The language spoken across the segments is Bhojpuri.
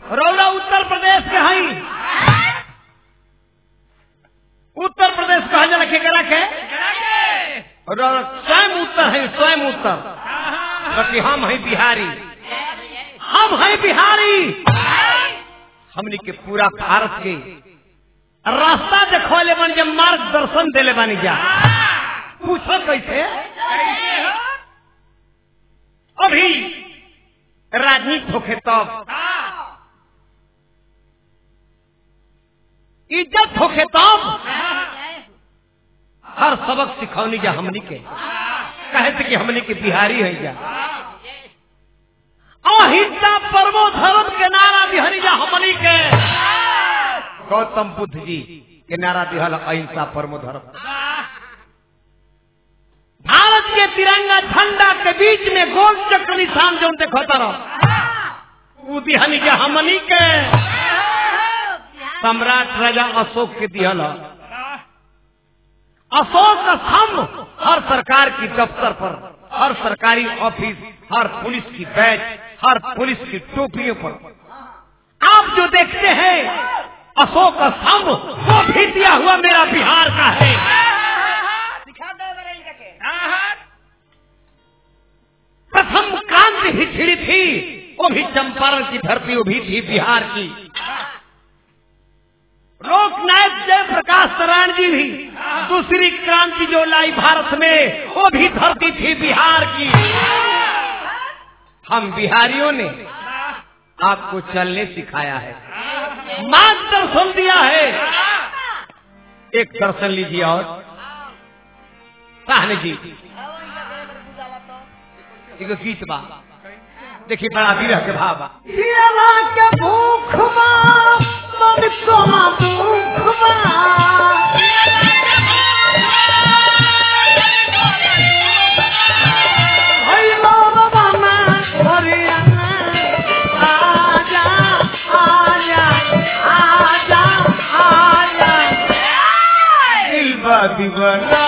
रौरा उत्तर प्रदेश के हई। उत्तर प्रदेश कहा जाला केकरा के? स्वयं उत्तर है, स्वयं उत्तर। बाकी हम है बिहारी, हम है बिहारी। हमने के पूरा भारत के रास्ता देखोले बन जब मार्गदर्शन देले बानी जा। पूछो कैसे? अभी राजनीति होके तब, इज्जत होके तब हर सबक सिखौनी जा हमनी के। कहे थे कि हमनी के बिहारी है जा। अहिंसा परमो धर्म के नारा दिहनी जा हमनी के। गौतम बुद्ध जी के नारा दिहल अहिंसा परमो धर्म। भारत के तिरंगा झंडा के बीच में गोल चक्र निशान जो देखो तरह वो दिहनी जा हमनी के। सम्राट राजा अशोक के दिहल अशोक का स्तंभ हर सरकार की दफ्तर पर, हर सरकारी ऑफिस, हर पुलिस की बैच, हर पुलिस की टोपियों पर आप जो देखते हैं अशोक का स्तंभ वो भी दिया हुआ मेरा बिहार का है। प्रथम क्रांति भी छिड़ी थी, वो भी चंपारण की धरती, वो भी थी बिहार की। लोकनायक जयप्रकाश नारायण जी भी दूसरी क्रांति जो लाई भारत में, वो भी धरती थी बिहार की। हम बिहारियों ने आपको चलने सिखाया है, मार्गदर्शन दिया है। एक दर्शन लीजिए और साहनी जी एक गीत बा देखिए, बड़ा विरह के भाव बा। दीवाना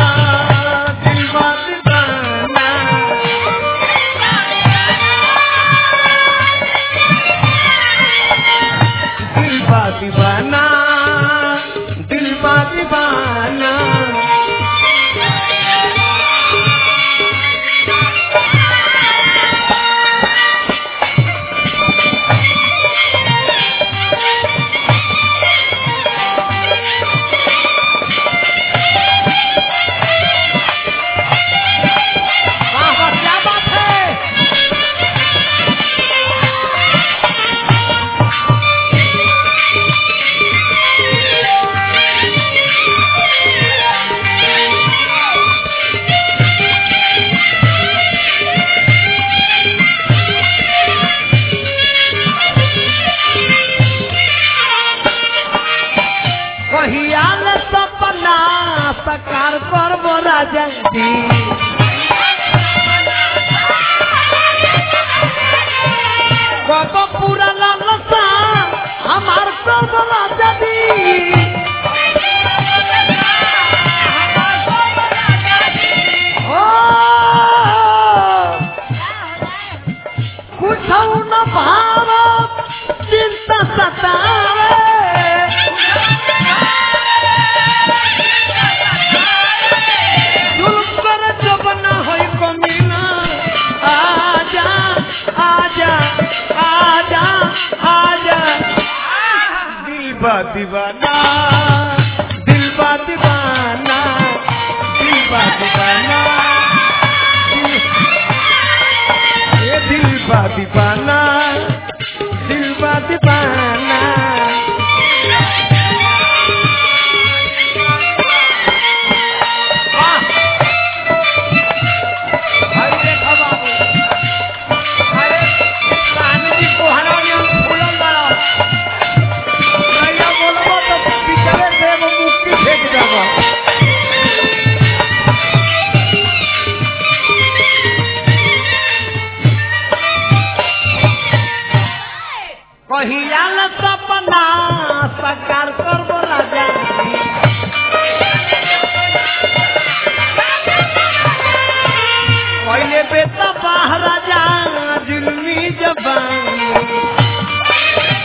दीवाना दिल बा दीवाना। सकार करब राजा जी, कब पूरा लालसा हमार करब राजा जी। कुछ न भारत चिंता सतावे, दीवाना दिल बा दीवाना, दिल बा दीवाना, ये दिल बा दीवाना, दिल बा दीवाना। कहियाल सपना साकार करब राजा, पहले बेटा बाह राजा जुल्मी जबानी।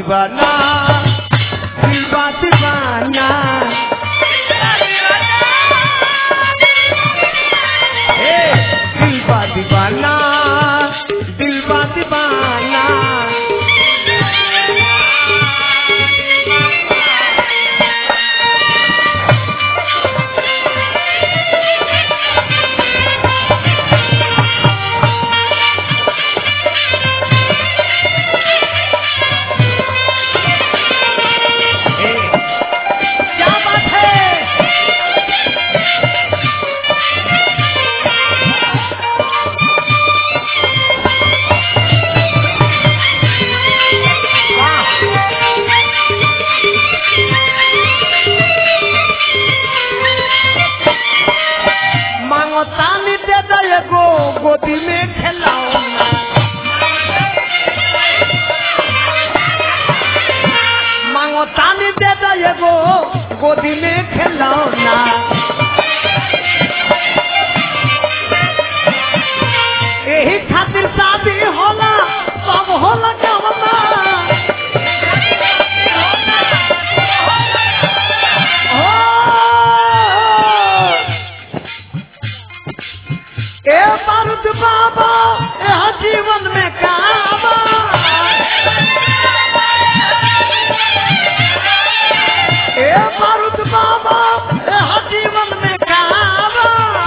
दीवाना दिल बा दीवाना दिल बा दीवाना दिल बा दीवाना गोदी में खिलौना मांगो तानी दे दो एगो गोदी में खिलौना यही खातिर शादी होला सब होला जवना ए बारूद बाबा यह जीवन में काबा ए बारूद बाबा यह जीवन में काबा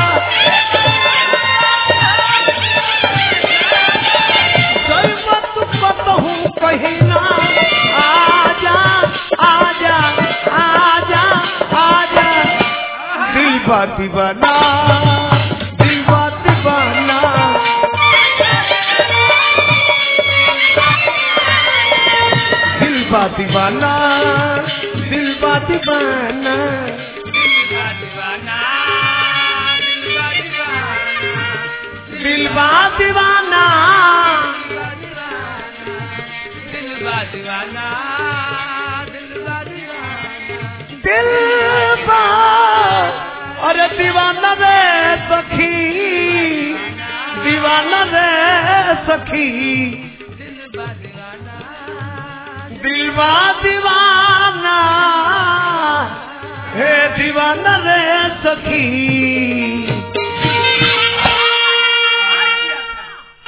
जय मत कहूँ कहीं ना आजा आजा आजा आजा दिल बा दीवाना दिल बा दीवाना दिल बा दीवाना दिल बा दीवाना दिल बा दीवाना दिल बा अरे दीवाना रे सखी दीवाना रे सखी दिल बा दीवाना हे दीवाना रे सखी